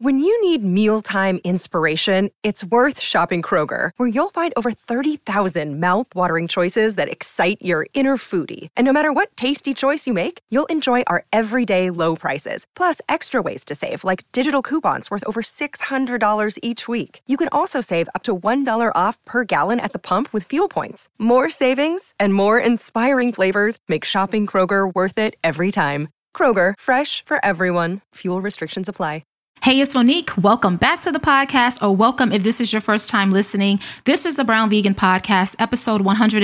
When you need mealtime inspiration, it's worth shopping Kroger, where you'll find over 30,000 mouth-watering choices that excite your inner foodie. And no matter what tasty choice you make, you'll enjoy our everyday low prices, plus extra ways to save, like digital coupons worth over $600 each week. You can also save up to $1 off per gallon at the pump with fuel points. More savings and more inspiring flavors make shopping Kroger worth it every time. Kroger, fresh for everyone. Fuel restrictions apply. Hey, it's Monique. Welcome back to the podcast, or welcome if this is your first time listening. This is the Brown Vegan Podcast, episode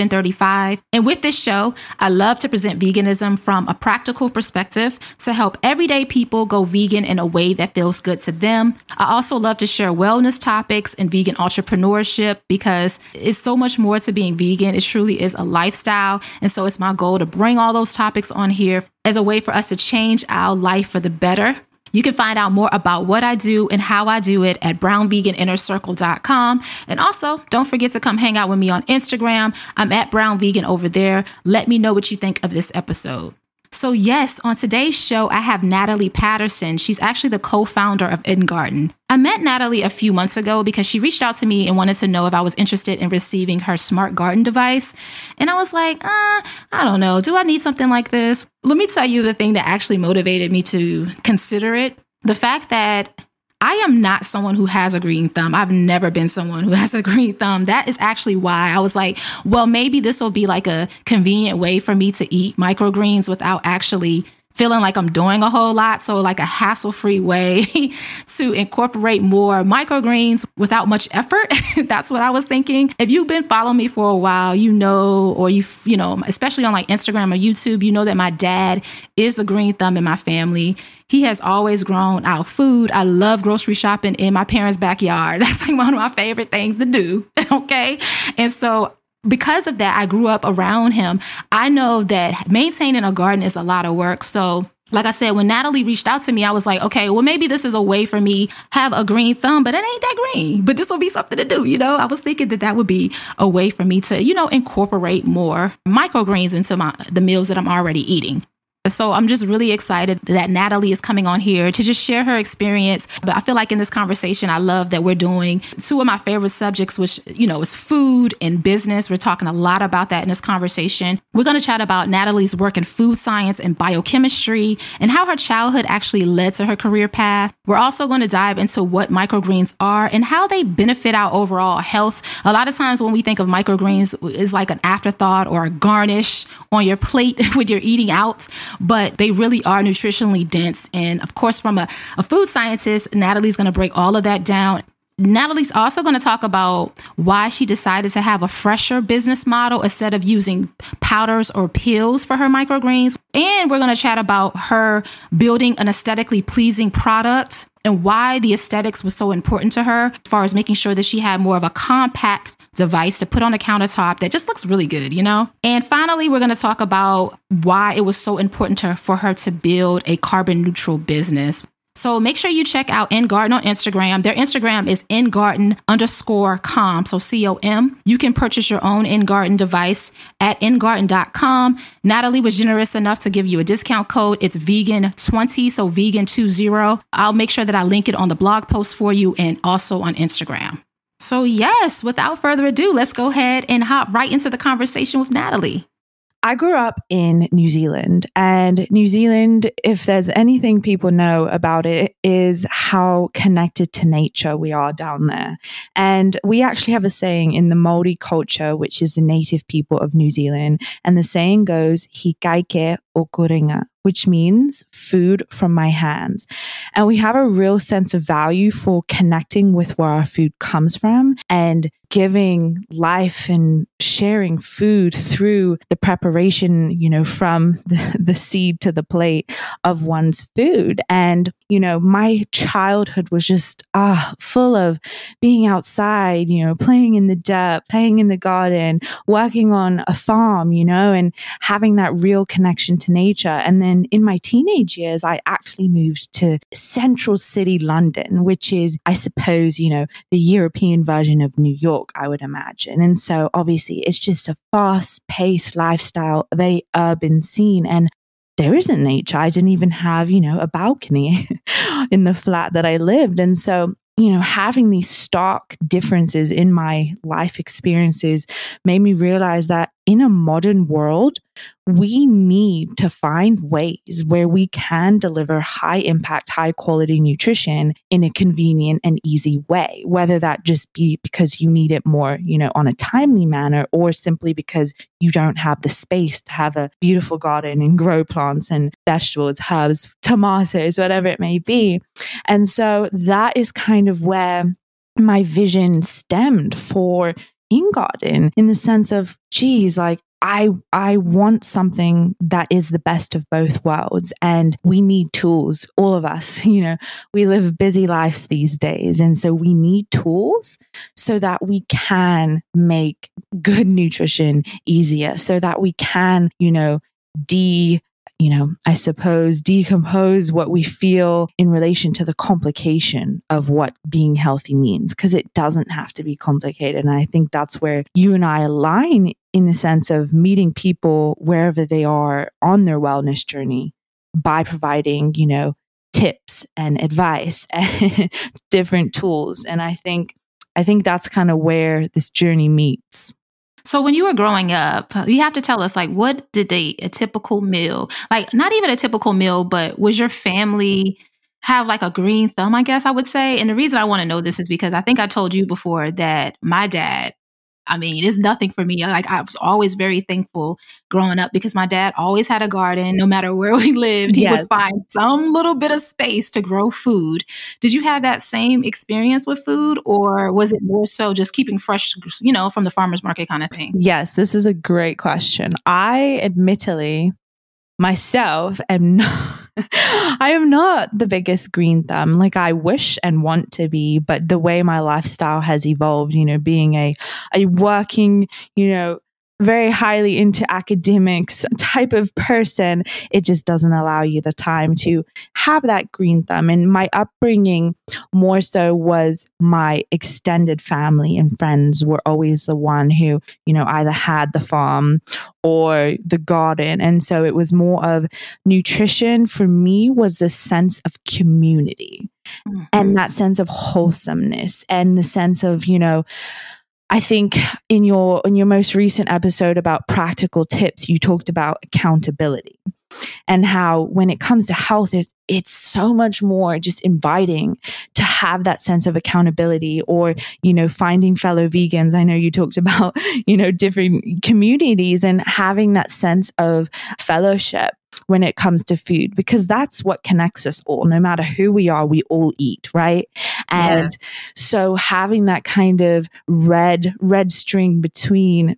135. And with this show, I love to present veganism from a practical perspective to help everyday people go vegan in a way that feels good to them. I also love to share wellness topics and vegan entrepreneurship because it's so much more to being vegan. It truly is a lifestyle. And so it's my goal to bring all those topics on here as a way for us to change our life for the better. You can find out more about what I do and how I do it at brownveganinnercircle.com. And also, don't forget to come hang out with me on Instagram. I'm at Brown Vegan over there. Let me know what you think of this episode. So yes, on today's show, I have Natalie Patterson. She's actually the co-founder of InGarden. I met Natalie a few months ago because she reached out to me and wanted to know if I was interested in receiving her smart garden device. And I was like, I don't know. Do I need something like this? Let me tell you the thing that actually motivated me to consider it. The fact that I am not someone who has a green thumb. I've never been someone who has a green thumb. That is actually why I was like, well, maybe this will be like a convenient way for me to eat microgreens without actually feeling like I'm doing a whole lot. So like a hassle-free way to incorporate more microgreens without much effort. That's what I was thinking. If you've been following me for a while, you know, or you know, especially on like Instagram or YouTube, you know that my dad is the green thumb in my family. He has always grown our food. I love grocery shopping in my parents' backyard. That's like one of my favorite things to do. Okay. And so because of that, I grew up around him. I know that maintaining a garden is a lot of work. So like I said, when Natalie reached out to me, I was like, okay, well, maybe this is a way for me have a green thumb, but it ain't that green, but this will be something to do. You know, I was thinking that that would be a way for me to, you know, incorporate more microgreens into the meals that I'm already eating. So I'm just really excited that Natalie is coming on here to just share her experience. But I feel like in this conversation, I love that we're doing two of my favorite subjects, which, you know, is food and business. We're talking a lot about that in this conversation. We're going to chat about Natalie's work in food science and biochemistry and how her childhood actually led to her career path. We're also going to dive into what microgreens are and how they benefit our overall health. A lot of times when we think of microgreens, it's like an afterthought or a garnish on your plate when you're eating out. But they really are nutritionally dense. And of course, from a food scientist, Natalie's going to break all of that down. Natalie's also going to talk about why she decided to have a fresher business model instead of using powders or pills for her microgreens. And we're going to chat about her building an aesthetically pleasing product and why the aesthetics was so important to her as far as making sure that she had more of a compact device to put on a countertop that just looks really good, you know? And finally, we're going to talk about why it was so important for her to build a carbon neutral business. So make sure you check out InGarden on Instagram. Their Instagram is InGarden_com, so COM. You can purchase your own InGarden device at InGarden.com. Natalie was generous enough to give you a discount code. It's vegan20, so vegan20. I'll make sure that I link it on the blog post for you and also on Instagram. So yes, without further ado, let's go ahead and hop right into the conversation with Natalie. I grew up in New Zealand, and New Zealand, if there's anything people know about it, is how connected to nature we are down there. And we actually have a saying in the Māori culture, which is the native people of New Zealand. And the saying goes, "He kaike o kuringa," which means food from my hands. And we have a real sense of value for connecting with where our food comes from and giving life and sharing food through the preparation, you know, from the seed to the plate of one's food. And, you know, my childhood was just full of being outside, you know, playing in the dirt, playing in the garden, working on a farm, you know, and having that real connection to nature. And then in my teenage years, I actually moved to Central City, London, which is, I suppose, you know, the European version of New York, I would imagine. And so obviously it's just a fast-paced lifestyle, a very urban scene. And there isn't nature. I didn't even have, a balcony in the flat that I lived. And so, having these stark differences in my life experiences made me realize that in a modern world, we need to find ways where we can deliver high impact, high quality nutrition in a convenient and easy way, whether that just be because you need it more, on a timely manner, or simply because you don't have the space to have a beautiful garden and grow plants and vegetables, herbs, tomatoes, whatever it may be. And so that is kind of where my vision stemmed for InGarden, in the sense of, geez, like I want something that is the best of both worlds, and we need tools. All of us, we live busy lives these days. And so we need tools so that we can make good nutrition easier, so that we can, I suppose, decompose what we feel in relation to the complication of what being healthy means, because it doesn't have to be complicated. And I think that's where you and I align, in the sense of meeting people wherever they are on their wellness journey by providing, tips and advice and different tools. And I think that's kind of where this journey meets. So when you were growing up, you have to tell us, like, what did a typical meal, like not even a typical meal, but was your family have like a green thumb, I guess I would say? And the reason I want to know this is because I think I told you before that my dad, it's nothing for me. Like, I was always very thankful growing up because my dad always had a garden. No matter where we lived, he would find some little bit of space to grow food. Did you have that same experience with food, or was it more so just keeping fresh, from the farmer's market kind of thing? Yes, this is a great question. I admittedly myself am not, I am not the biggest green thumb. Like, I wish and want to be, but the way my lifestyle has evolved, being a working, very highly into academics type of person, it just doesn't allow you the time to have that green thumb. And my upbringing more so was my extended family and friends were always the one who, either had the farm or the garden. And so it was more of nutrition for me was the sense of community and that sense of wholesomeness and the sense of, I think in your most recent episode about practical tips, you talked about accountability and how when it comes to health, it's so much more just inviting to have that sense of accountability or, finding fellow vegans. I know you talked about, different communities and having that sense of fellowship when it comes to food, because that's what connects us all. No matter who we are, we all eat, right? And so having that kind of red string between,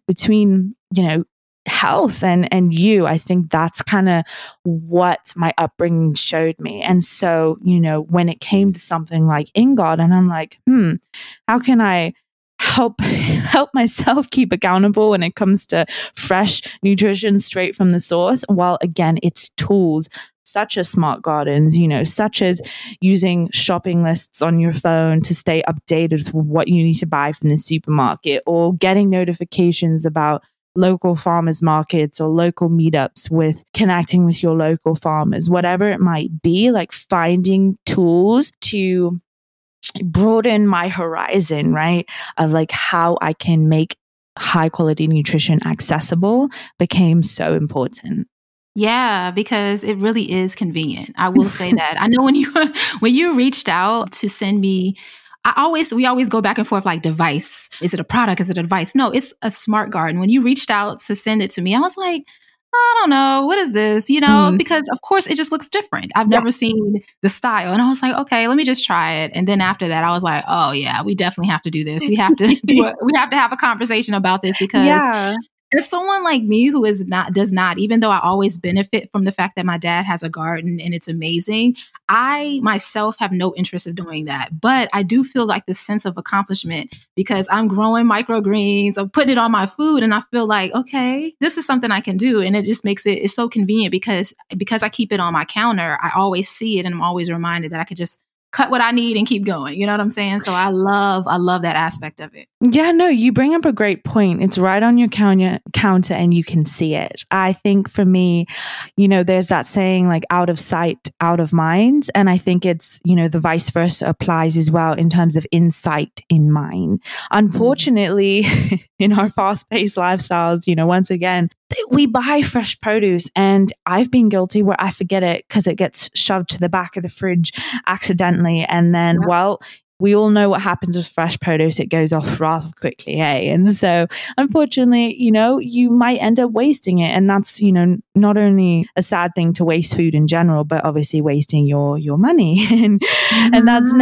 health and you, I think that's kind of what my upbringing showed me. And so, when it came to something like InGarden, I'm like, how can I help myself keep accountable when it comes to fresh nutrition straight from the source? Well, again, it's tools such as smart gardens, such as using shopping lists on your phone to stay updated with what you need to buy from the supermarket, or getting notifications about local farmers markets or local meetups with connecting with your local farmers, whatever it might be, like finding tools to broaden my horizon, right? Of like how I can make high quality nutrition accessible became so important. Yeah, because it really is convenient. I will say that. I know when you reached out to send me, we always go back and forth like device. Is it a product? Is it a device? No, it's a smart garden. When you reached out to send it to me, I was like, I don't know. What is this? Because of course it just looks different. I've never seen the style. And I was like, okay, let me just try it. And then after that, I was like, oh yeah, we definitely have to do this. We have to we have to have a conversation about this because as someone like me who does not, even though I always benefit from the fact that my dad has a garden and it's amazing, I myself have no interest in doing that. But I do feel like this sense of accomplishment because I'm growing microgreens, I'm putting it on my food, and I feel like, okay, this is something I can do. And it just makes it's so convenient because I keep it on my counter. I always see it and I'm always reminded that I could just cut what I need and keep going. You know what I'm saying? So I love that aspect of it. Yeah, no, you bring up a great point. It's right on your counter and you can see it. I think for me, there's that saying like out of sight, out of mind. And I think it's, the vice versa applies as well in terms of insight in mind. Unfortunately, in our fast-paced lifestyles, once again, we buy fresh produce, and I've been guilty where I forget it because it gets shoved to the back of the fridge accidentally. And then, we all know what happens with fresh produce. It goes off rather quickly, eh? And so unfortunately, you might end up wasting it. And that's, not only a sad thing to waste food in general, but obviously wasting your money. And that's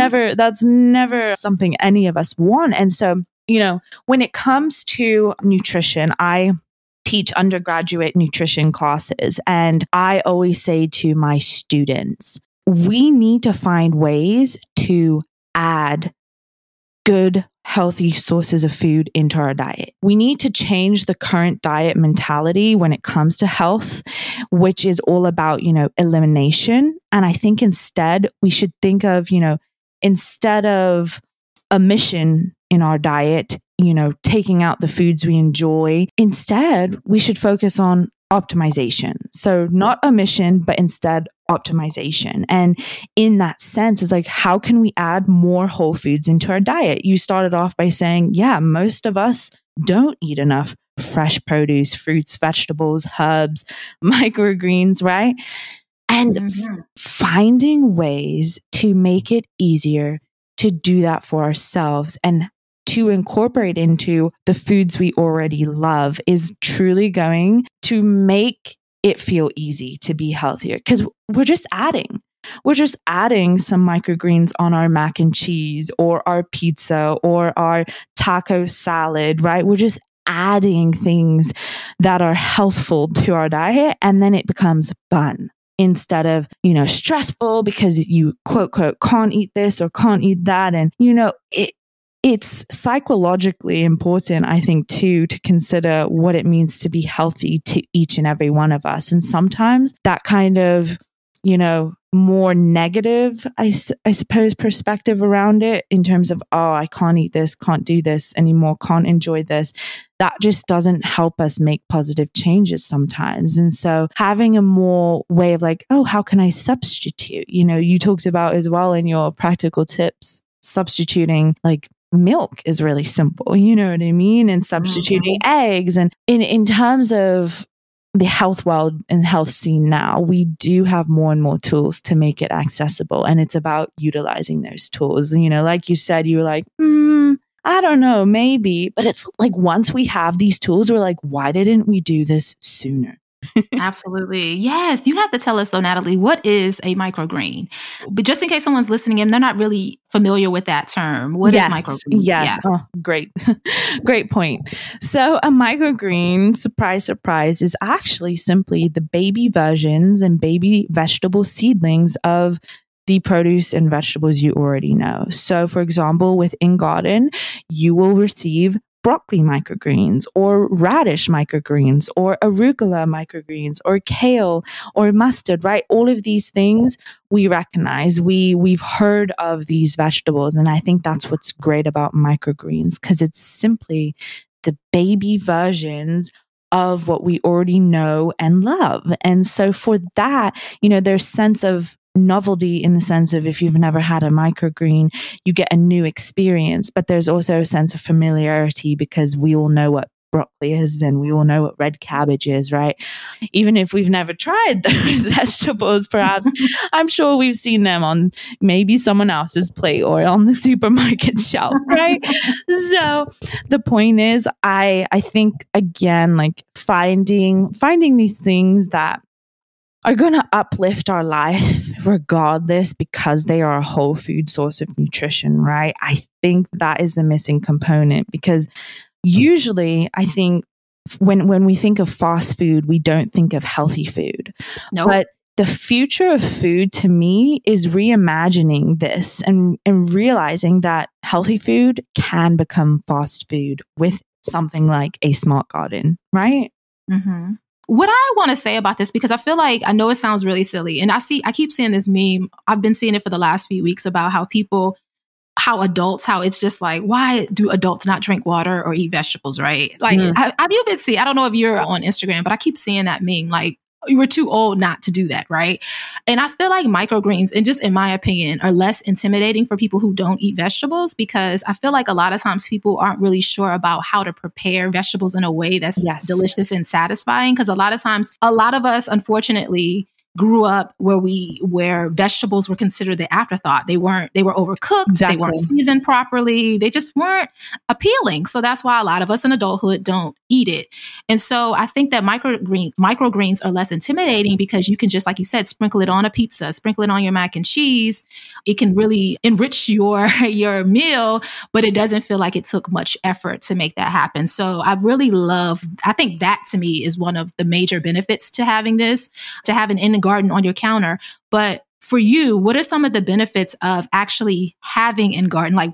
never something any of us want. And so, when it comes to nutrition, I teach undergraduate nutrition classes. And I always say to my students, we need to find ways to add good, healthy sources of food into our diet. We need to change the current diet mentality when it comes to health, which is all about, elimination. And I think instead we should think of, instead of a mission in our diet, taking out the foods we enjoy, instead we should focus on optimization. So not omission, but instead optimization. And in that sense, it's like, how can we add more whole foods into our diet? You started off by saying, most of us don't eat enough fresh produce, fruits, vegetables, herbs, microgreens, right? And finding ways to make it easier to do that for ourselves and to incorporate into the foods we already love is truly going to make it feel easy to be healthier, because we're just adding some microgreens on our mac and cheese or our pizza or our taco salad, right? We're just adding things that are healthful to our diet, and then it becomes fun instead of, stressful because you quote, can't eat this or can't eat that. And, it's psychologically important, I think, too, to consider what it means to be healthy to each and every one of us. And sometimes that kind of, more negative, I suppose, perspective around it in terms of, I can't eat this, can't do this anymore, can't enjoy this. That just doesn't help us make positive changes sometimes. And so having a more way of like, how can I substitute? You talked about as well in your practical tips, substituting like milk is really simple, you know what I mean? And substituting eggs. And in terms of the health world and health scene now, we do have more and more tools to make it accessible. And it's about utilizing those tools. Like you said, you were like, I don't know, maybe. But it's like, once we have these tools, we're like, why didn't we do this sooner? Absolutely. Yes. You have to tell us though, Natalie, what is a microgreen? But just in case someone's listening and they're not really familiar with that term, what is microgreen? Yes. Yeah. Oh, great. Great point. So a microgreen, surprise, surprise, is actually simply the baby versions and baby vegetable seedlings of the produce and vegetables you already know. So for example, with In Garden, you will receive broccoli microgreens or radish microgreens or arugula microgreens or kale or mustard, right? All of these things we recognize. We've heard of these vegetables. And I think that's what's great about microgreens, because it's simply the baby versions of what we already know and love. And so for that, there's sense of novelty in the sense of, if you've never had a microgreen, you get a new experience, but there's also a sense of familiarity because we all know what broccoli is and we all know what red cabbage is, right? Even if we've never tried those vegetables, perhaps I'm sure we've seen them on maybe someone else's plate or on the supermarket shelf, right? So the point is, I think, again, like finding these things that are going to uplift our life regardless, because they are a whole food source of nutrition, right? I think that is the missing component, because usually I think when we think of fast food, we don't think of healthy food. Nope. But the future of food to me is reimagining this and realizing that healthy food can become fast food with something like a smart garden, right? Mm-hmm. what I want to say about this, because I feel like, I know it sounds really silly, and I keep seeing this meme. I've been seeing it for the last few weeks about how it's just like, why do adults not drink water or eat vegetables, right? Like, have you been seeing, I don't know if you're on Instagram, but I keep seeing that meme, like, you were too old not to do that, right? And I feel like microgreens, and just in my opinion, are less intimidating for people who don't eat vegetables, because I feel like a lot of times people aren't really sure about how to prepare vegetables in a way that's delicious and satisfying. Because a lot of times, a lot of us, unfortunately, grew up where vegetables were considered the afterthought. They were overcooked. Exactly. They weren't seasoned properly. They just weren't appealing. So that's why a lot of us in adulthood don't eat it. And so I think that microgreens are less intimidating, because you can just, like you said, sprinkle it on a pizza, sprinkle it on your mac and cheese. It can really enrich your meal, but it doesn't feel like it took much effort to make that happen. So I think that to me is one of the major benefits to having this, to have an in garden on your counter. But for you, what are some of the benefits of actually having in garden? Like,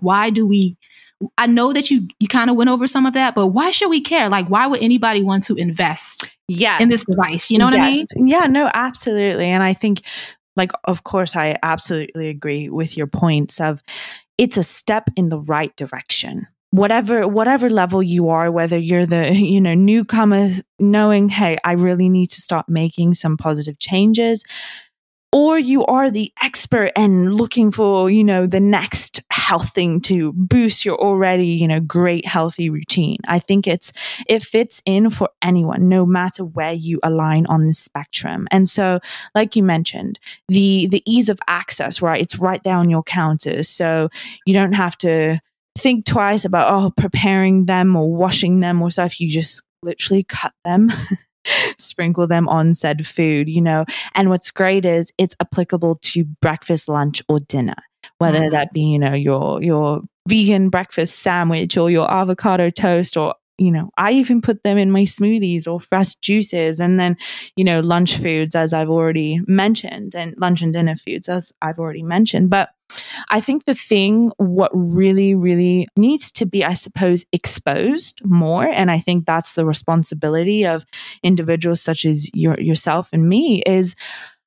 I know that you kind of went over some of that, but why should we care? Like, why would anybody want to invest in this device? You know what I mean? Yeah, no, absolutely. And I think, like, of course, I absolutely agree with your points of, it's a step in the right direction. Whatever level you are, whether you're the, newcomer knowing, hey, I really need to start making some positive changes, or you are the expert and looking for, the next health thing to boost your already, great healthy routine. I think it fits in for anyone, no matter where you align on the spectrum. And so, like you mentioned, the ease of access, right? It's right there on your counters. So you don't have to think twice about preparing them or washing them or stuff. You just literally cut them, sprinkle them on said food, And what's great is it's applicable to breakfast, lunch, or dinner, whether that be, your vegan breakfast sandwich or your avocado toast, or I even put them in my smoothies or fresh juices, and then, lunch foods, as I've already mentioned, and lunch and dinner foods, as I've already mentioned. But I think what really, really needs to be, I suppose, exposed more, and I think that's the responsibility of individuals such as yourself and me, is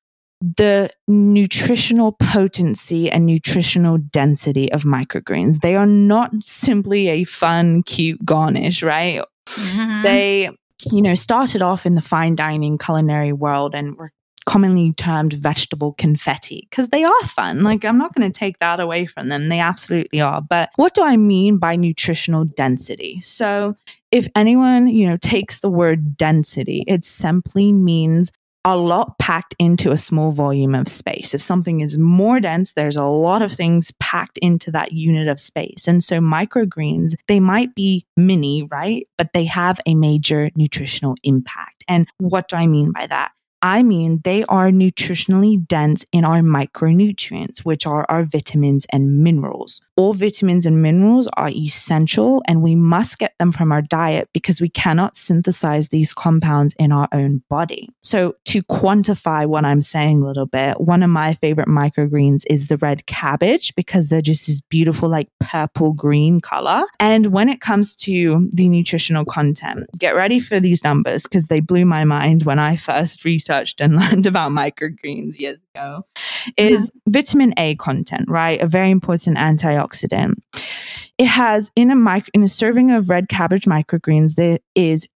the nutritional potency and nutritional density of microgreens. They are not simply a fun, cute garnish, right? Mm-hmm. They, started off in the fine dining culinary world and were commonly termed vegetable confetti, because they are fun. Like, I'm not going to take that away from them. They absolutely are. But what do I mean by nutritional density? So if anyone, takes the word density, it simply means a lot packed into a small volume of space. If something is more dense, there's a lot of things packed into that unit of space. And so microgreens, they might be mini, right? But they have a major nutritional impact. And what do I mean by that? I mean, they are nutritionally dense in our micronutrients, which are our vitamins and minerals. All vitamins and minerals are essential, and we must get them from our diet because we cannot synthesize these compounds in our own body. So to quantify what I'm saying a little bit, one of my favorite microgreens is the red cabbage, because they're just this beautiful, like, purple green color. And when it comes to the nutritional content, get ready for these numbers, because they blew my mind when I first researched and learned about microgreens years ago, is vitamin A content, right? A very important antioxidant. It has in a serving of red cabbage microgreens, there is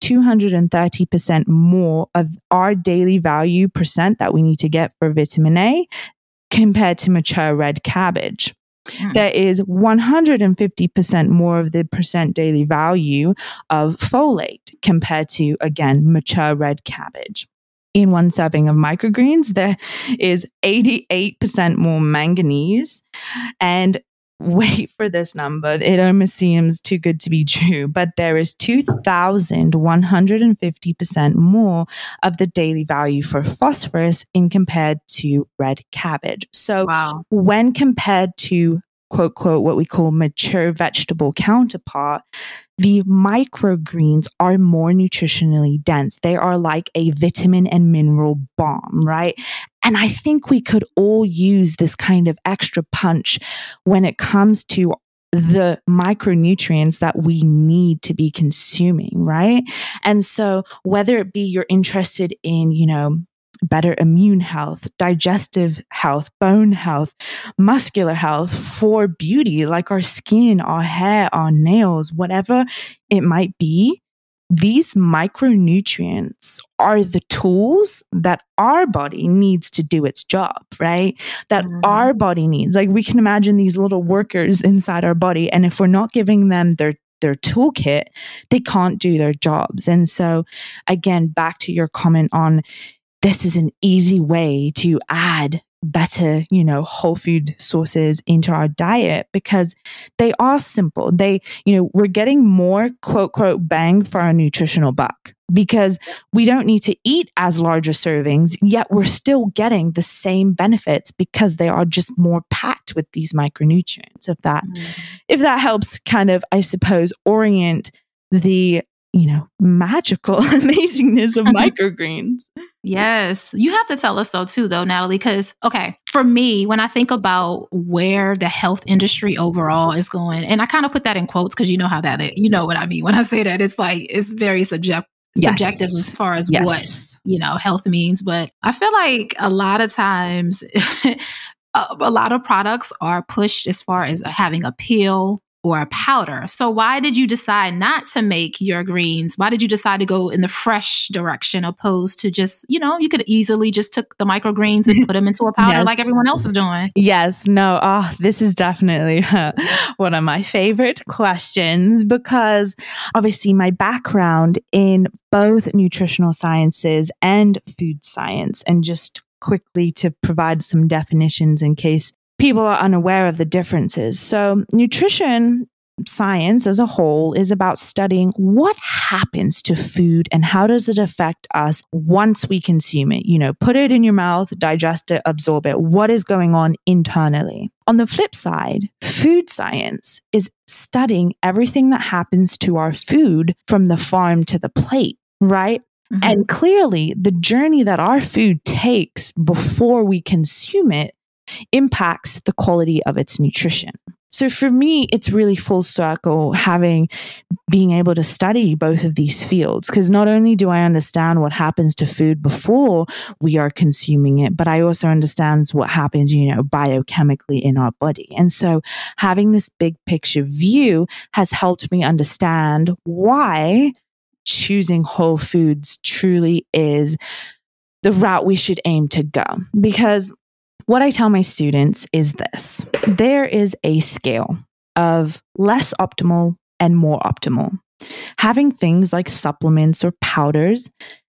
230% more of our daily value percent that we need to get for vitamin A compared to mature red cabbage. There is 150% more of the percent daily value of folate compared to, again, mature red cabbage. In one serving of microgreens, there is 88% more manganese. And wait for this number, it almost seems too good to be true, but there is 2,150% more of the daily value for phosphorus in compared to red cabbage. So when compared to quote, quote, what we call mature vegetable counterpart, the microgreens are more nutritionally dense. They are like a vitamin and mineral bomb, right? And I think we could all use this kind of extra punch when it comes to the micronutrients that we need to be consuming, right? And so whether it be you're interested in, better immune health, digestive health, bone health, muscular health, for beauty, like our skin, our hair, our nails, whatever it might be, these micronutrients are the tools that our body needs to do its job, right? That our body needs. Like, we can imagine these little workers inside our body, and if we're not giving them their toolkit, they can't do their jobs. And so, again, back to your comment on, this is an easy way to add better, whole food sources into our diet, because they are simple. We're getting more quote, quote, bang for our nutritional buck, because we don't need to eat as larger servings, yet we're still getting the same benefits because they are just more packed with these micronutrients. If that helps kind of, I suppose, orient the magical amazingness of microgreens. Yes. You have to tell us though, Natalie, because, for me, when I think about where the health industry overall is going, and I kind of put that in quotes because you know how that is, you know what I mean when I say that. It's like, it's very subjective as far as what, health means. But I feel like a lot of times, a lot of products are pushed as far as having a pill or a powder. So why did you decide not to make your greens? Why did you decide to go in the fresh direction opposed to just, you could easily just took the microgreens and put them into a powder like everyone else is doing? Yes. No. This is definitely one of my favorite questions, because obviously my background in both nutritional sciences and food science, and just quickly to provide some definitions in case people are unaware of the differences. So nutrition science as a whole is about studying what happens to food and how does it affect us once we consume it. Put it in your mouth, digest it, absorb it. What is going on internally? On the flip side, food science is studying everything that happens to our food from the farm to the plate, right? Mm-hmm. And clearly, the journey that our food takes before we consume it impacts the quality of its nutrition. So for me, it's really full circle being able to study both of these fields, because not only do I understand what happens to food before we are consuming it, but I also understand what happens, biochemically in our body. And so having this big picture view has helped me understand why choosing whole foods truly is the route we should aim to go. Because what I tell my students is this: there is a scale of less optimal and more optimal. Having things like supplements or powders,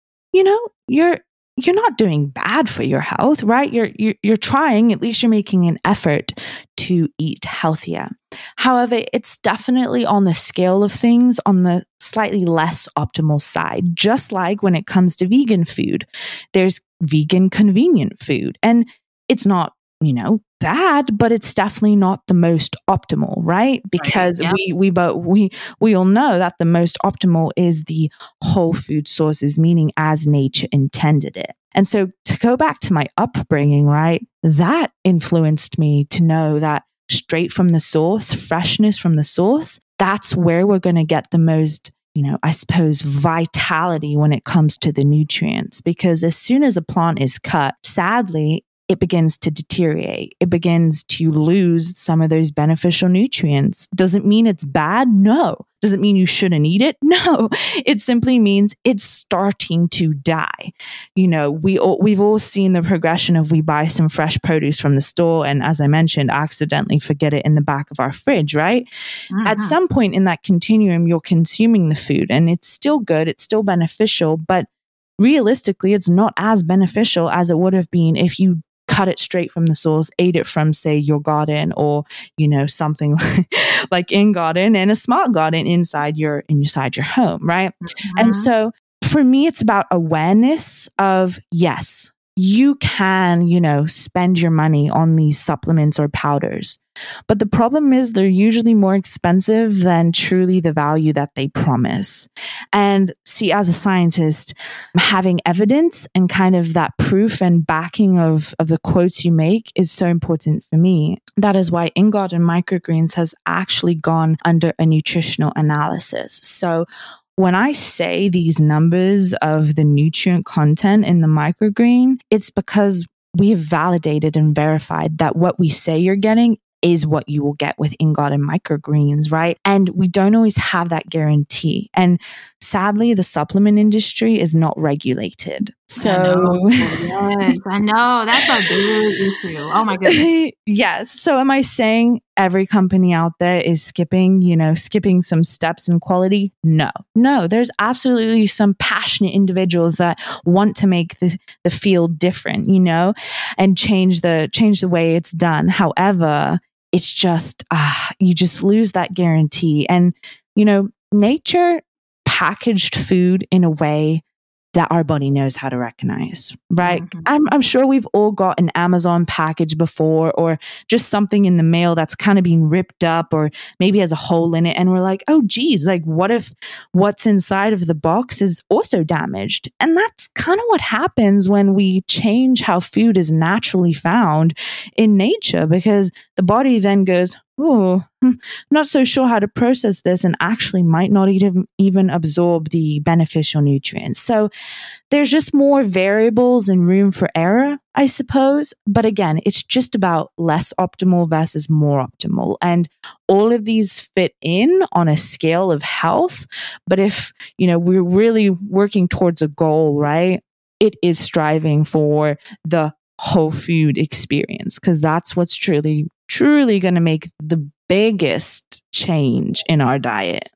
you're not doing bad for your health, right? You're trying, at least you're making an effort to eat healthier. However, it's definitely on the scale of things on the slightly less optimal side. Just like when it comes to vegan food, there's vegan convenient food, and it's not, bad, but it's definitely not the most optimal, right? Because we all know that the most optimal is the whole food sources, meaning as nature intended it. And so to go back to my upbringing, right, that influenced me to know that straight from the source, freshness from the source, that's where we're going to get the most, I suppose, vitality when it comes to the nutrients. Because as soon as a plant is cut, sadly, it begins to deteriorate. It begins to lose some of those beneficial nutrients. Doesn't mean it's bad? No. Does it mean you shouldn't eat it? No. It simply means it's starting to die. We've all seen the progression of we buy some fresh produce from the store, and as I mentioned, accidentally forget it in the back of our fridge, right? Mm-hmm. At some point in that continuum, you're consuming the food and it's still good, it's still beneficial, but realistically, it's not as beneficial as it would have been if you cut it straight from the source, ate it from, say, your garden, or, something like in garden and a smart garden inside your home, right? Mm-hmm. And so for me, it's about awareness of, yes, you can, spend your money on these supplements or powders. But the problem is they're usually more expensive than truly the value that they promise. And see, as a scientist, having evidence and kind of that proof and backing of the quotes you make is so important for me. That is why In Garden Microgreens has actually gone under a nutritional analysis. So when I say these numbers of the nutrient content in the microgreen, it's because we have validated and verified that what we say you're getting is what you will get with In Garden Microgreens, right? And we don't always have that guarantee. And sadly, the supplement industry is not regulated. So I know. That's a big issue. Oh my goodness. Yes. So am I saying every company out there is skipping some steps in quality? No, there's absolutely some passionate individuals that want to make the field different, and change the way it's done. However, it's just, you just lose that guarantee. And, nature packaged food in a way that our body knows how to recognize, right? Mm-hmm. I'm sure we've all got an Amazon package before, or just something in the mail that's kind of being ripped up or maybe has a hole in it. And we're like, oh, geez, like what if what's inside of the box is also damaged? And that's kind of what happens when we change how food is naturally found in nature, because the body then goes, oh, I'm not so sure how to process this, and actually might not even absorb the beneficial nutrients. So there's just more variables and room for error, I suppose. But again, it's just about less optimal versus more optimal. And all of these fit in on a scale of health. But if, we're really working towards a goal, right? It is striving for the whole food experience, because that's what's truly going to make the biggest change in our diet.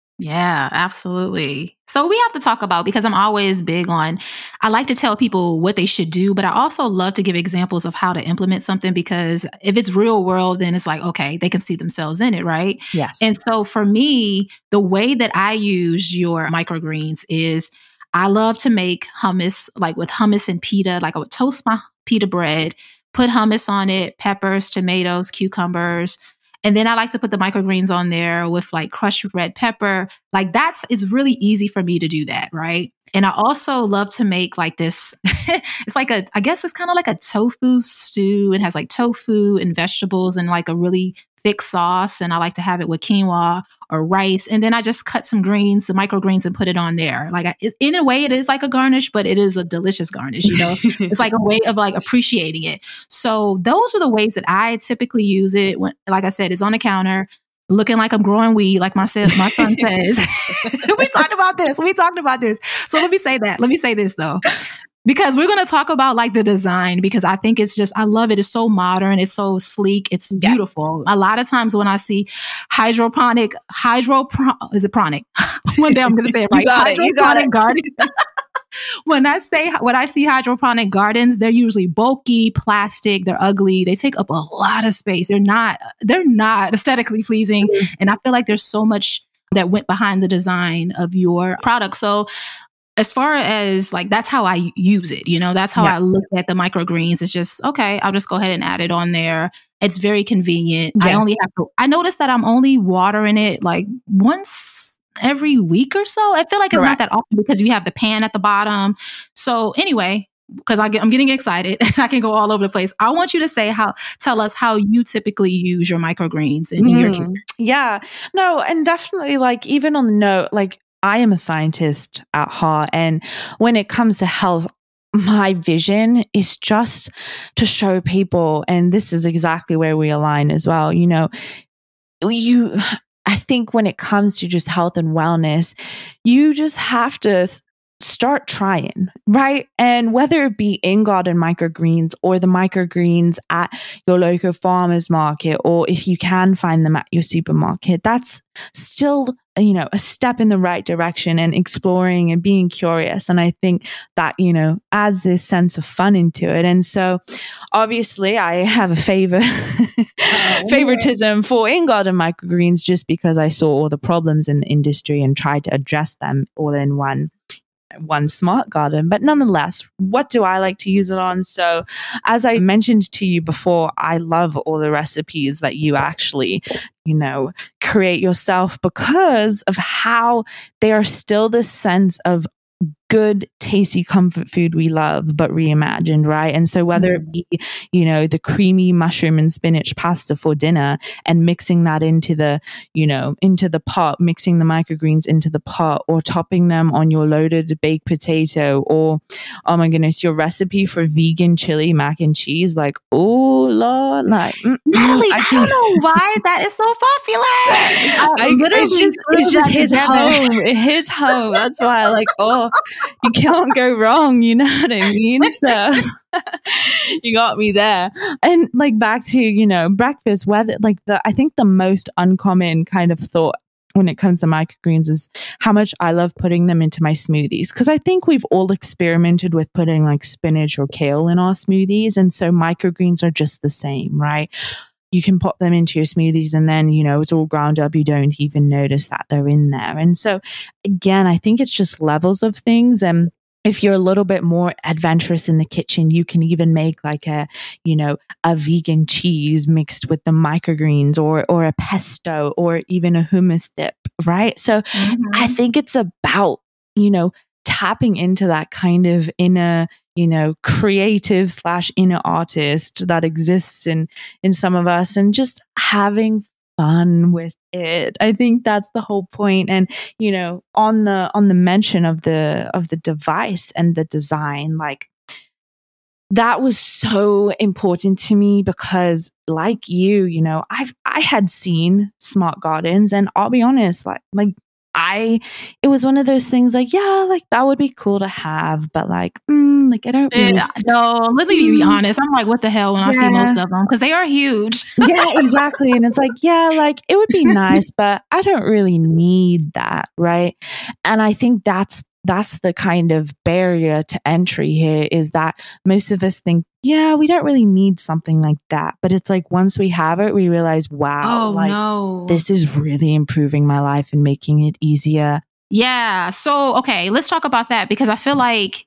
Yeah, absolutely. So we have to talk about, because I'm always big on, I like to tell people what they should do, but I also love to give examples of how to implement something, because if it's real world, then it's like, okay, they can see themselves in it, right? Yes. And so for me, the way that I use your microgreens is I love to make hummus, like with hummus and pita. Like I would toast my pita bread, put hummus on it, peppers, tomatoes, cucumbers. And then I like to put the microgreens on there with like crushed red pepper. Like it's really easy for me to do that, right? And I also love to make like this, it's like I guess it's kind of like a tofu stew. It has like tofu and vegetables and like a really thick sauce. And I like to have it with quinoa or rice. And then I just cut some microgreens, and put it on there. Like in a way, it is like a garnish, but it is a delicious garnish, It's like a way of like appreciating it. So those are the ways that I typically use it. When, like I said, it's on the counter, looking like I'm growing weed, like my son says. We talked about this. So let me say this though. Because we're going to talk about like the design, because I think I love it. It's so modern. It's so sleek. It's beautiful. A lot of times when I see hydroponic, is it pronic? One day I'm going to say it right. Hydroponic garden. When I see hydroponic gardens, they're usually bulky, plastic, they're ugly. They take up a lot of space. They're not aesthetically pleasing. Mm-hmm. And I feel like there's so much that went behind the design of your product. So as far as like, that's how I use it, that's how I look at the microgreens. It's just, okay, I'll just go ahead and add it on there. It's very convenient. Yes. I noticed that I'm only watering it like once every week or so. I feel like it's not that often, because you have the pan at the bottom. So anyway, because I'm getting excited, I can go all over the place. I want you to tell us how you typically use your microgreens in your kitchen. Yeah, no, and definitely like even on the note, like I am a scientist at heart. And when it comes to health, my vision is just to show people, and this is exactly where we align as well. I think when it comes to just health and wellness, you just have to start trying, right? And whether it be In Garden Microgreens or the microgreens at your local farmer's market, or if you can find them at your supermarket, that's still, a step in the right direction, and exploring and being curious. And I think that, adds this sense of fun into it. And so obviously I have a favoritism for In Garden Microgreens, just because I saw all the problems in the industry and tried to address them all in one one Smart Garden, but nonetheless, what do I like to use it on? So as I mentioned to you before, I love all the recipes that you actually, create yourself because of how they are still this sense of good, tasty comfort food we love, but reimagined, right? And so whether it be, the creamy mushroom and spinach pasta for dinner and mixing that into the pot, mixing the microgreens into the pot, or topping them on your loaded baked potato, or, oh my goodness, your recipe for vegan chili mac and cheese, like, oh Lord, like, Natalie, I don't know why that is so popular. It just hits home. It hits home. That's why, like, you can't go wrong, you know what I mean? So you got me there. And like back to, breakfast, I think the most uncommon kind of thought when it comes to microgreens is how much I love putting them into my smoothies. Because I think we've all experimented with putting like spinach or kale in our smoothies. And so microgreens are just the same, right? You can pop them into your smoothies and then, it's all ground up. You don't even notice that they're in there. And so again, I think it's just levels of things. And if you're a little bit more adventurous in the kitchen, you can even make like a vegan cheese mixed with the microgreens, or a pesto, or even a hummus dip, right? So I think it's about, tapping into that kind of inner, creative / inner artist that exists in some of us, and just having fun with it. I think that's the whole point. And, on the mention of the device and the design, like, that was so important to me because, like you, I had seen Smart Gardens, and I'll be honest, it was one of those things like, yeah, like that would be cool to have, but I don't really. No, let me be honest. I'm like, what the hell when I see most of them? Because they are huge. Yeah, exactly. And it's like, yeah, like it would be nice, but I don't really need that. Right. And I think that's the kind of barrier to entry here, is that most of us think, yeah, we don't really need something like that. But it's like, once we have it, we realize, wow, this is really improving my life and making it easier. Yeah. So, okay, let's talk about that, because I feel like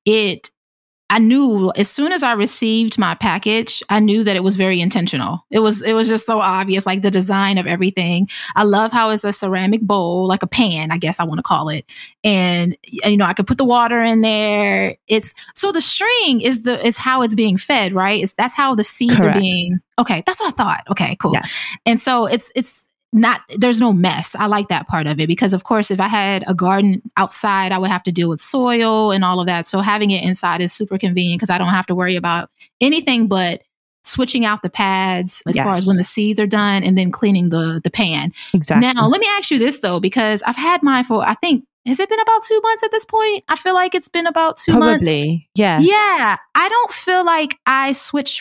I knew as soon as I received my package, I knew that it was very intentional. It was just so obvious, like the design of everything. I love how it's a ceramic bowl, like a pan, I guess I want to call it. And, I could put the water in there. So the string is how it's being fed, right? That's how the seeds Correct. Are being, okay, that's what I thought. Okay, cool. Yes. And so it's not, there's no mess. I like that part of it, because of course, if I had a garden outside, I would have to deal with soil and all of that. So having it inside is super convenient, because I don't have to worry about anything but switching out the pads as far as when the seeds are done, and then cleaning the pan. Exactly. Now, let me ask you this though, because I've had mine for, I think, has it been about 2 months at this point? I feel like it's been about 2 months. Probably, yes. Yeah. I don't feel like I switch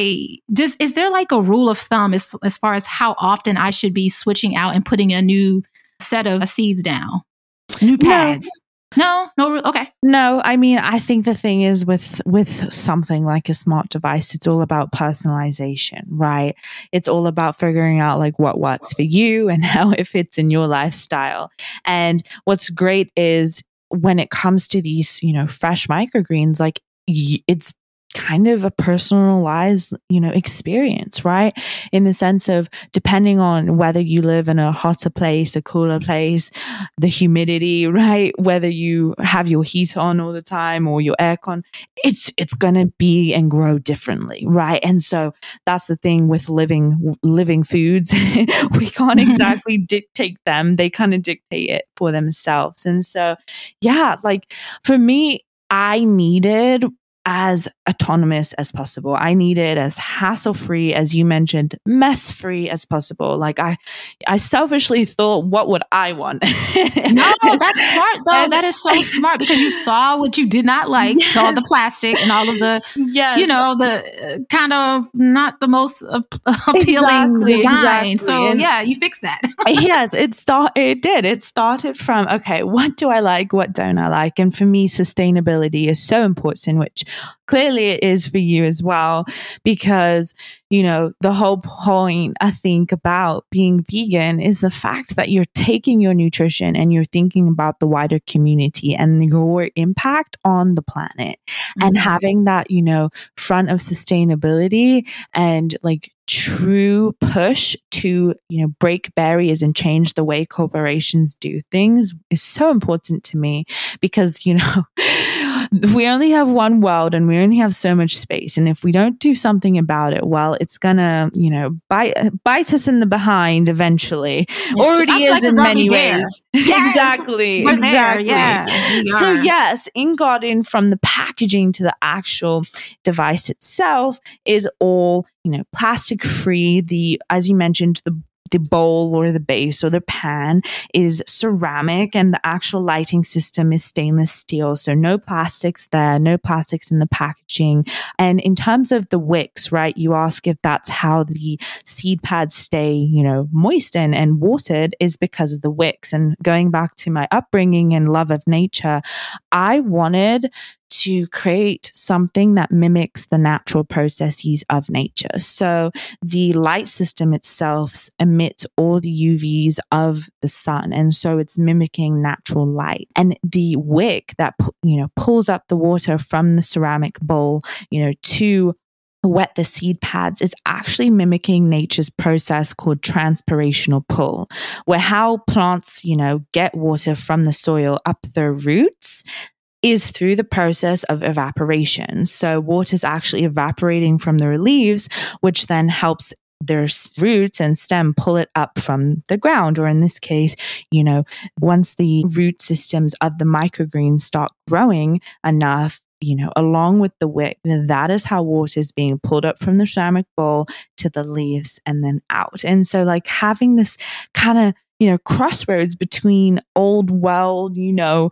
is there like a rule of thumb as far as how often I should be switching out and putting a new set of seeds down? New pads? No, okay. No, I mean, I think the thing is with something like a smart device, it's all about personalization, right? It's all about figuring out like what works for you and how it fits in your lifestyle. And what's great is when it comes to these, fresh microgreens, like it's kind of a personalized, experience, right? In the sense of, depending on whether you live in a hotter place, a cooler place, the humidity, right? Whether you have your heat on all the time or your aircon, it's going to be and grow differently, right? And so that's the thing with living foods. We can't exactly dictate them. They kind of dictate it for themselves. And so, yeah, like for me, I needed as autonomous as possible. I need it as hassle-free, as you mentioned, mess-free as possible. Like I selfishly thought, what would I want? No, that's smart though. That is so smart, because you saw what you did not like, all the plastic and all of the, the kind of not the most appealing design. So and you fixed that. Yes, it did. It started from, okay, what do I like? What don't I like? And for me, sustainability is so important, which clearly it is for you as well, because, you know, the whole point I think about being vegan is the fact that you're taking your nutrition and you're thinking about the wider community and your impact on the planet, and having that, you know, front of sustainability and like true push to, you know, break barriers and change the way corporations do things is so important to me, because, you know, we only have one world and we only have so much space. And if we don't do something about it, well, it's gonna, you know, bite us in the behind eventually. Already is in many ways. Yes, Exactly. We're there. Yeah. So yes, InGarden, from the packaging to the actual device itself, is all, you know, plastic free. As you mentioned, the bowl or the base or the pan is ceramic, and the actual lighting system is stainless steel. So no plastics there, no plastics in the packaging. And in terms of the wicks, right, you ask if that's how the seed pads stay, you know, moist and watered, is because of the wicks. And going back to my upbringing and love of nature, I wanted to create something that mimics the natural processes of nature. So the light system itself emits all the UVs of the sun. And so it's mimicking natural light. And the wick that, you know, pulls up the water from the ceramic bowl, you know, to wet the seed pads is actually mimicking nature's process called transpirational pull, where how plants, you know, get water from the soil up their roots is through the process of evaporation. So water is actually evaporating from their leaves, which then helps their roots and stem pull it up from the ground. Or in this case, you know, once the root systems of the microgreens start growing enough, you know, along with the wick, that is how water is being pulled up from the ceramic bowl to the leaves and then out. And so like having this kind of, you know, crossroads between old world, you know,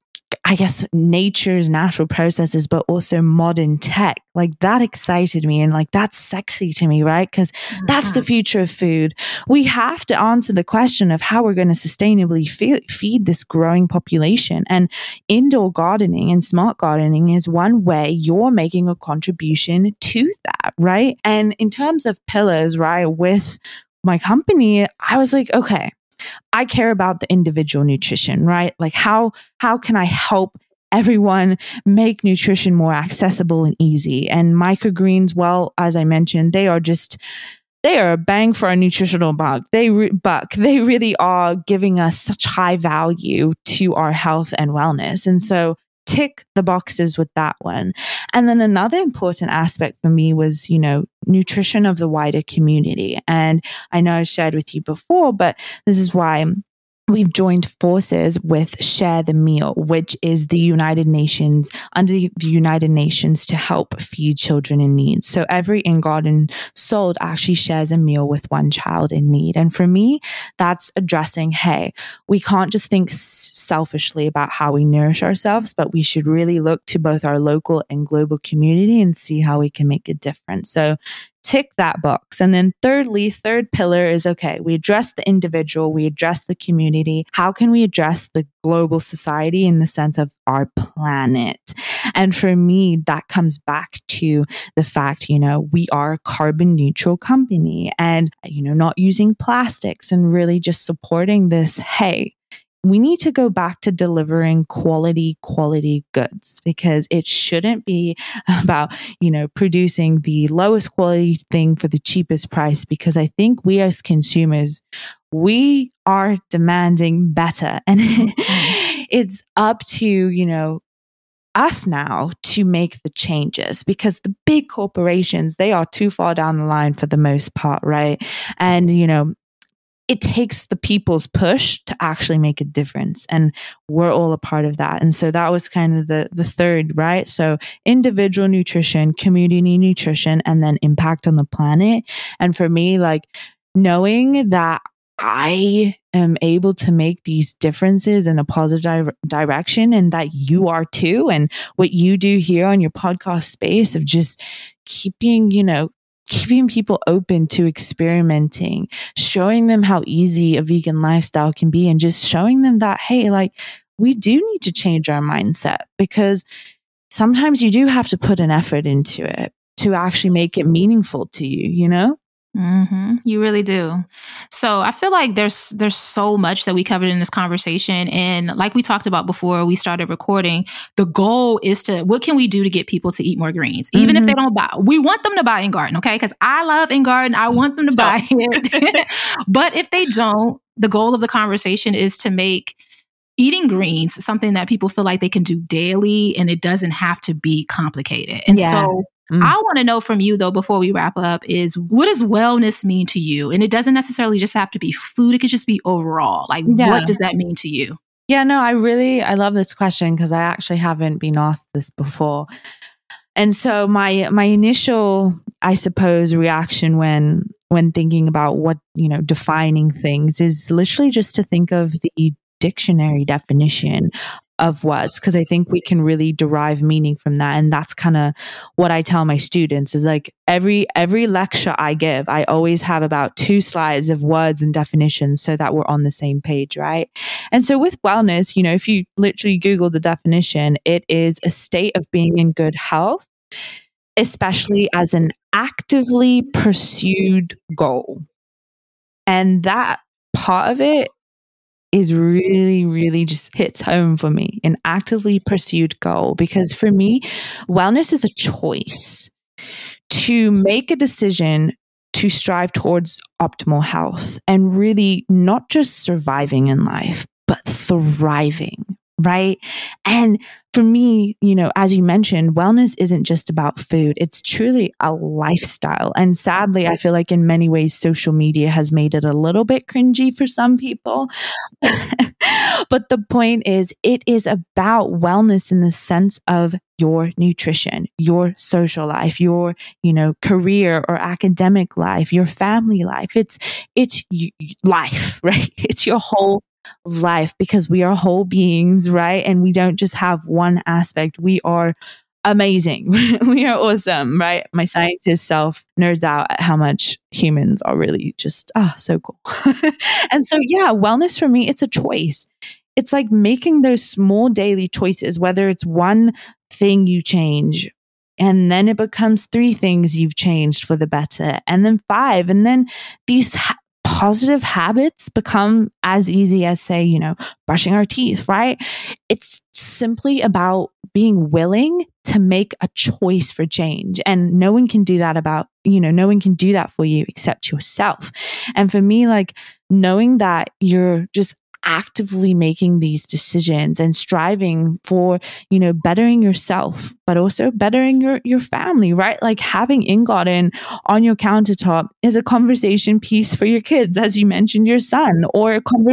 I guess nature's natural processes, but also modern tech, like that excited me. And like, that's sexy to me, right? Because that's the future of food. We have to answer the question of how we're going to sustainably feed this growing population. And indoor gardening and smart gardening is one way you're making a contribution to that, right? And in terms of pillars, right, with my company, I was like, okay, I care about the individual nutrition, right? Like how can I help everyone make nutrition more accessible and easy? And microgreens, well, as I mentioned, they are a bang for a nutritional buck. They really are giving us such high value to our health and wellness. And so tick the boxes with that one. And then another important aspect for me was, you know, nutrition of the wider community. And I know I've shared with you before, but this is why we've joined forces with Share the Meal, which is the United Nations, under the United Nations, to help feed children in need. So every InGarden sold actually shares a meal with one child in need. And for me, that's addressing, hey, we can't just think selfishly about how we nourish ourselves, but we should really look to both our local and global community and see how we can make a difference. So tick that box. And then third pillar is, okay, we address the individual, we address the community. How can we address the global society in the sense of our planet? And for me, that comes back to the fact, you know, we are a carbon neutral company and, you know, not using plastics and really just supporting this, hey, we need to go back to delivering quality goods, because it shouldn't be about, you know, producing the lowest quality thing for the cheapest price, because I think we as consumers, we are demanding better. And it's up to, you know, us now to make the changes, because the big corporations, they are too far down the line for the most part, right? And, you know, it takes the people's push to actually make a difference. And we're all a part of that. And so that was kind of the third, right? So individual nutrition, community nutrition, and then impact on the planet. And for me, like knowing that I am able to make these differences in a positive direction, and that you are too. And what you do here on your podcast space of just keeping people open to experimenting, showing them how easy a vegan lifestyle can be, and just showing them that, hey, like we do need to change our mindset, because sometimes you do have to put an effort into it to actually make it meaningful to you, you know? Mm-hmm. You really do. So I feel like there's so much that we covered in this conversation. And like we talked about before we started recording, the goal is what can we do to get people to eat more greens? Even if they don't buy, we want them to buy In Garden, okay? Because I love In Garden. I want them to buy it. But if they don't, the goal of the conversation is to make eating greens something that people feel like they can do daily, and it doesn't have to be complicated. And so I want to know from you, though, before we wrap up, is what does wellness mean to you? And it doesn't necessarily just have to be food. It could just be overall. Like, what does that mean to you? Yeah, no, I love this question because I actually haven't been asked this before. And so my initial, I suppose, reaction when thinking about what, defining things is literally just to think of the dictionary definition of words, because I think we can really derive meaning from that. And that's kind of what I tell my students is like every lecture I give, I always have about 2 slides of words and definitions so that we're on the same page, right? And so with wellness, if you literally Google the definition, it is a state of being in good health, especially as an actively pursued goal. And that part of it is really, really just hits home for me, an actively pursued goal. Because for me, wellness is a choice to make a decision to strive towards optimal health and really not just surviving in life, but thriving, right? And for me, as you mentioned, wellness isn't just about food. It's truly a lifestyle. And sadly, I feel like in many ways, social media has made it a little bit cringy for some people. But the point is, it is about wellness in the sense of your nutrition, your social life, your, career or academic life, your family life. It's life, right? It's your whole life, because we are whole beings, right? And we don't just have one aspect. We are amazing. We are awesome, right? My scientist self nerds out at how much humans are really just so cool. And so wellness for me, it's a choice. It's like making those small daily choices, whether it's one thing you change and then it becomes 3 things you've changed for the better, and then 5, and then these positive habits become as easy as, say, brushing our teeth, right? It's simply about being willing to make a choice for change. And no one can do that for you except yourself. And for me, like knowing that you're just actively making these decisions and striving for, bettering yourself, but also bettering your family, right? Like having In Garden on your countertop is a conversation piece for your kids, as you mentioned, your son, or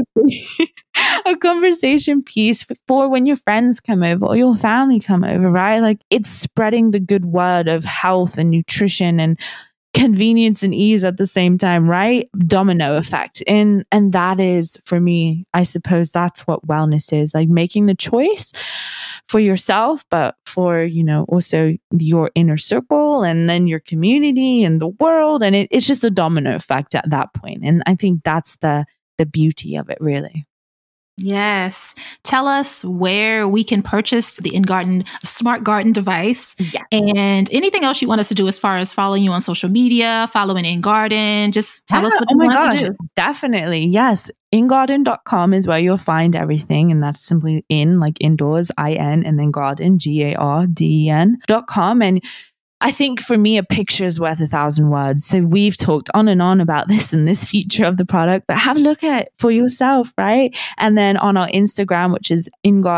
a conversation piece for when your friends come over or your family come over, right? Like it's spreading the good word of health and nutrition and convenience and ease at the same time, right? Domino effect. And that is, for me, I suppose that's what wellness is, like making the choice for yourself, but for, also your inner circle and then your community and the world. And it's just a domino effect at that point. And I think that's the beauty of it, really. Yes. Tell us where we can purchase the In Garden Smart Garden device. Yes. And anything else you want us to do as far as following you on social media, following In Garden. Just tell us what you want us to do. Definitely. Yes. ingarden.com is where you'll find everything. And that's simply like indoors, IN, and then garden, GARDEN.com. And I think for me, a picture is worth 1,000 words. So we've talked on and on about this and this feature of the product, but have a look at it for yourself, right? And then on our Instagram, which is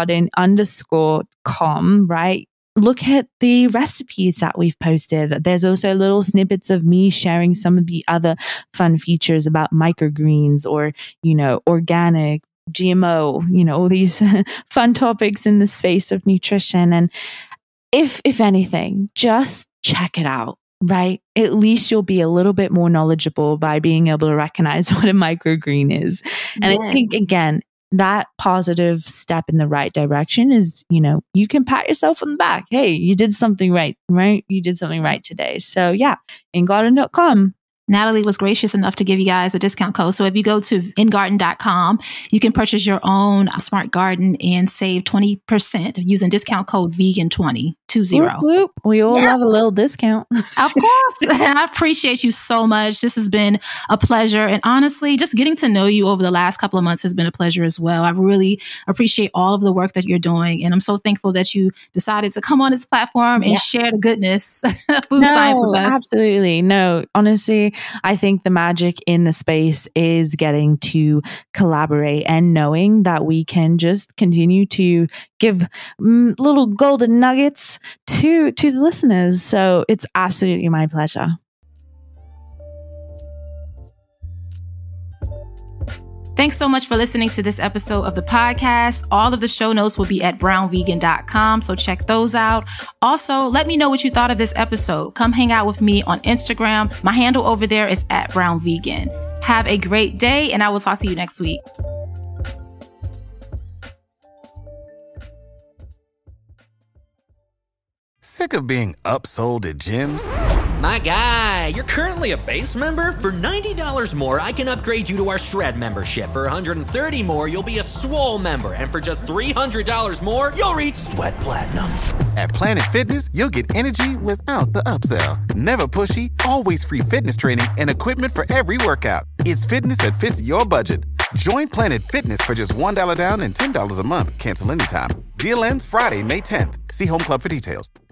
ingarden_com, right? Look at the recipes that we've posted. There's also little snippets of me sharing some of the other fun features about microgreens or, organic, GMO, all these fun topics in the space of nutrition. And if anything, just check it out, right? At least you'll be a little bit more knowledgeable by being able to recognize what a microgreen is. And I think, again, that positive step in the right direction is, you can pat yourself on the back. Hey, you did something right? You did something right today. So ingarden.com. Natalie was gracious enough to give you guys a discount code. So if you go to ingarden.com, you can purchase your own smart garden and save 20% using discount code vegan20. Whoop, whoop. We all have a little discount. Of course. I appreciate you so much. This has been a pleasure. And honestly, just getting to know you over the last couple of months has been a pleasure as well. I really appreciate all of the work that you're doing. And I'm so thankful that you decided to come on this platform and share the goodness of food science with us. Absolutely. No, honestly, I think the magic in the space is getting to collaborate and knowing that we can just continue to give little golden nuggets to the listeners. So it's absolutely my pleasure. Thanks so much for listening to this episode of the podcast. All of the show notes will be at brownvegan.com, so check those out. Also, let me know what you thought of this episode. Come hang out with me on Instagram. My handle over there is @brownvegan. Have a great day, and I will talk to you next week. Sick of being upsold at gyms? My guy, you're currently a base member? For $90 more, I can upgrade you to our Shred membership. For $130 more, you'll be a Swole member. And for just $300 more, you'll reach Sweat Platinum. At Planet Fitness, you'll get energy without the upsell. Never pushy, always free fitness training and equipment for every workout. It's fitness that fits your budget. Join Planet Fitness for just $1 down and $10 a month. Cancel anytime. Deal ends Friday, May 10th. See Home Club for details.